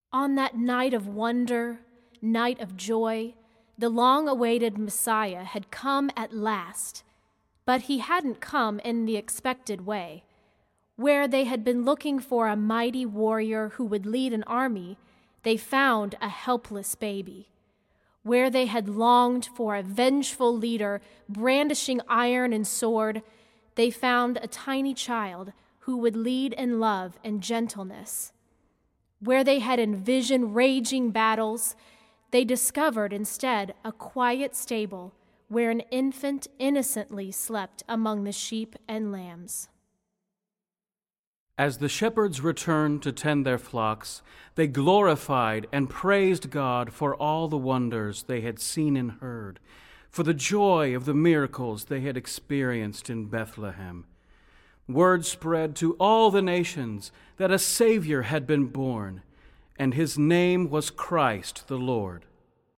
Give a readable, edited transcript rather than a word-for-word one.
On that night of wonder, night of joy, the long-awaited Messiah had come at last, but he hadn't come in the expected way. Where they had been looking for a mighty warrior who would lead an army, they found a helpless baby. Where they had longed for a vengeful leader brandishing iron and sword, they found a tiny child who would lead in love and gentleness. Where they had envisioned raging battles, they discovered instead a quiet stable where an infant innocently slept among the sheep and lambs. As the shepherds returned to tend their flocks, they glorified and praised God for all the wonders they had seen and heard, for the joy of the miracles they had experienced in Bethlehem. Word spread to all the nations that a Savior had been born, and his name was Christ the Lord.